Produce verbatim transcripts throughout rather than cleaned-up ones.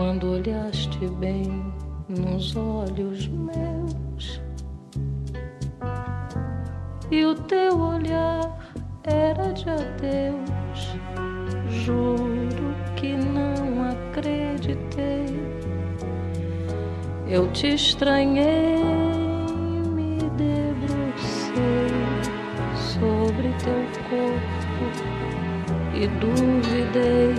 quando olhaste bem nos olhos meus, e o teu olhar era de adeus. Juro que não acreditei. Eu te estranhei, me debrucei sobre teu corpo e duvidei.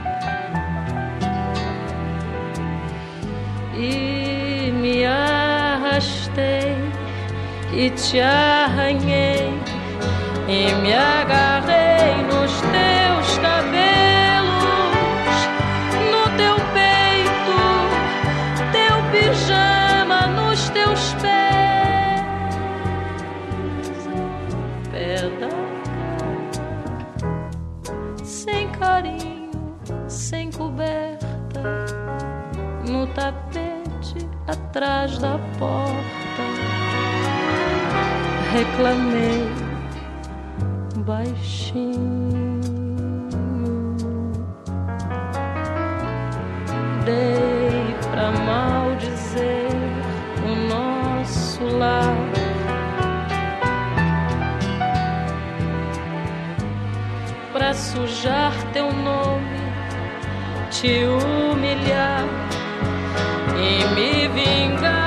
E me arrastei e te arranhei e me agarrei nos teus cabelos, no teu peito, teu pijama nos teus pés, ao pé da cama, sem carinho, sem coberta, no tapete atrás da porta. Reclamei baixinho, dei pra maldizer o nosso lar. Pra sujar teu nome, te humilhar e me vingar.